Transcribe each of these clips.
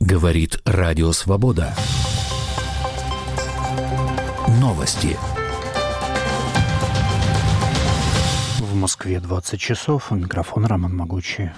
Говорит Радио Свобода. Новости. В Москве 20 часов. У микрофона Роман Могучий.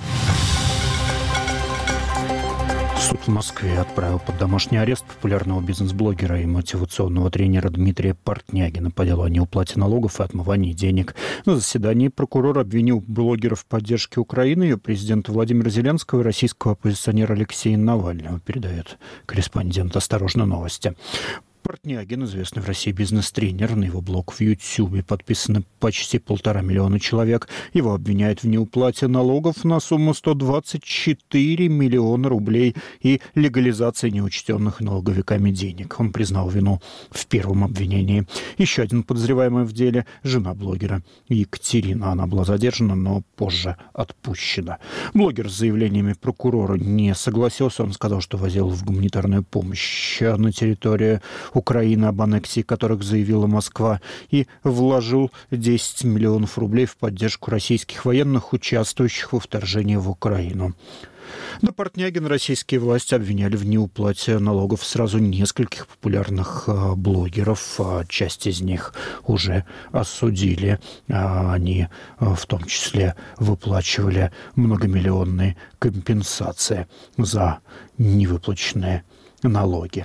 Суд в Москве отправил под домашний арест популярного бизнес-блогера и мотивационного тренера Дмитрия Портнягина по делу о неуплате налогов и отмывании денег. На заседании прокурор обвинил блогера в поддержке Украины, ее президента Владимира Зеленского и российского оппозиционера Алексея Навального, передает корреспондент «Осторожно, новости». Портнягин, известный в России бизнес-тренер, на его блог в Ютьюбе подписано почти 1,5 миллиона человек. Его обвиняют в неуплате налогов на сумму 124 миллиона рублей и легализации неучтенных налоговиками денег. Он признал вину в первом обвинении. Еще один подозреваемый в деле – жена блогера Екатерина. Она была задержана, но позже отпущена. Блогер с заявлениями прокурора не согласился. Он сказал, что возил в гуманитарную помощь на территории Украины, об аннексии которых заявила Москва, и вложил 10 миллионов рублей в поддержку российских военных, участвующих во вторжении в Украину. Да, Портнягина российские власти обвиняли в неуплате налогов сразу нескольких популярных блогеров. Часть из них уже осудили. Они в том числе выплачивали многомиллионные компенсации за невыплаченные налоги.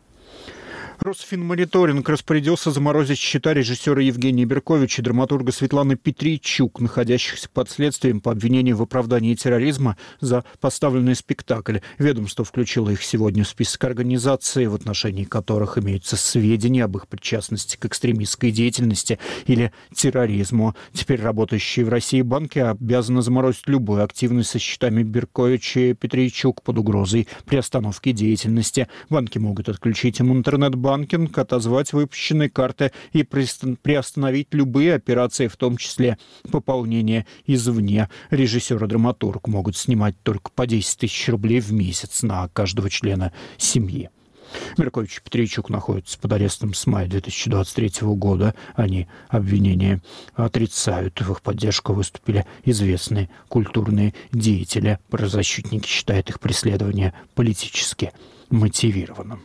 Росфинмониторинг распорядился заморозить счета режиссера Евгения Берковича и драматурга Светланы Петрийчук, находящихся под следствием по обвинению в оправдании терроризма за поставленный спектакль. Ведомство включило их сегодня в список организаций, в отношении которых имеются сведения об их причастности к экстремистской деятельности или терроризму. Теперь работающие в России банки обязаны заморозить любую активность со счетами Берковича и Петрийчук под угрозой приостановки деятельности. Банки могут отключить им интернет-банкинг, отозвать выпущенные карты и приостановить любые операции, в том числе пополнение извне. Режиссер и драматург могут снимать только по 10 тысяч рублей в месяц на каждого члена семьи. Беркович и Петрийчук находятся под арестом с мая 2023 года. Они обвинения отрицают. В их поддержку выступили известные культурные деятели. Правозащитники считают их преследование политически мотивированным.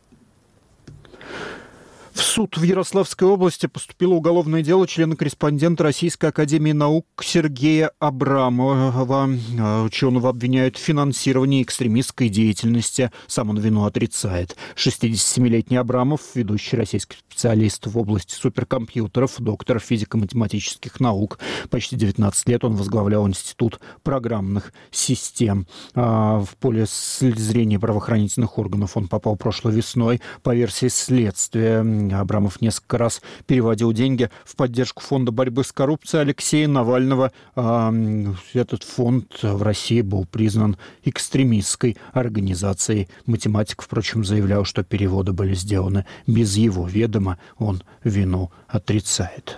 В суд в Ярославской области поступило уголовное дело члена-корреспондента Российской академии наук Сергея Абрамова. Ученого обвиняют в финансировании экстремистской деятельности. Сам он вину отрицает. 67-летний Абрамов, ведущий российский специалист в области суперкомпьютеров, доктор физико-математических наук. Почти 19 лет он возглавлял Институт программных систем. В поле зрения правоохранительных органов он попал прошлой весной. По версии следствия, Абрамов несколько раз переводил деньги в поддержку фонда борьбы с коррупцией Алексея Навального. Этот фонд в России был признан экстремистской организацией. Математик, впрочем, заявлял, что переводы были сделаны без его ведома. Он вину отрицает.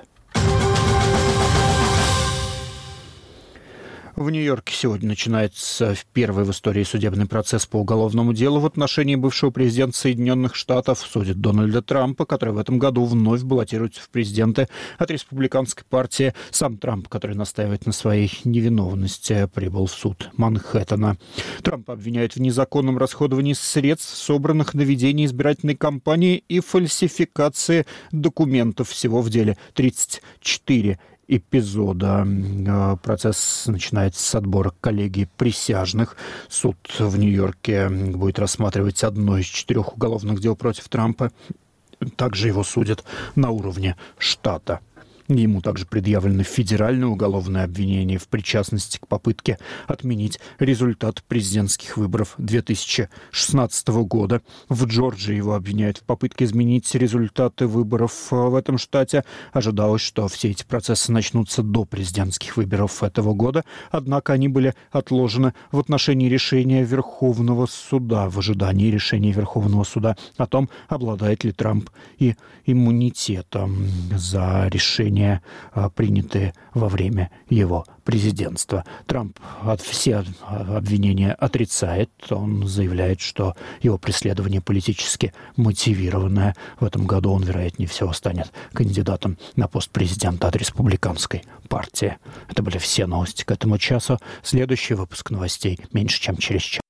В Нью-Йорке сегодня начинается первый в истории судебный процесс по уголовному делу в отношении бывшего президента Соединенных Штатов. Судят Дональда Трампа, который в этом году вновь баллотируется в президенты от республиканской партии. Сам Трамп, который настаивает на своей невиновности, прибыл в суд Манхэттена. Трампа обвиняют в незаконном расходовании средств, собранных на ведение избирательной кампании, и фальсификации документов. Всего в деле 34 эпизода. Процесс начинается с отбора коллегии присяжных. Суд в Нью-Йорке будет рассматривать одно из 4 уголовных дел против Трампа. Также его судят на уровне штата. Ему также предъявлено федеральное уголовное обвинение в причастности к попытке отменить результат президентских выборов 2016 года. В Джорджии его обвиняют в попытке изменить результаты выборов в этом штате. Ожидалось, что все эти процессы начнутся до президентских выборов этого года, однако они были отложены в отношении решения Верховного суда, в ожидании решения Верховного суда о том, обладает ли Трамп и иммунитетом за решение, принятые во время его президентства. Трамп все обвинения отрицает. Он заявляет, что его преследование политически мотивированное. В этом году он, вероятнее всего, станет кандидатом на пост президента от республиканской партии. Это были все новости к этому часу. Следующий выпуск новостей меньше, чем через час.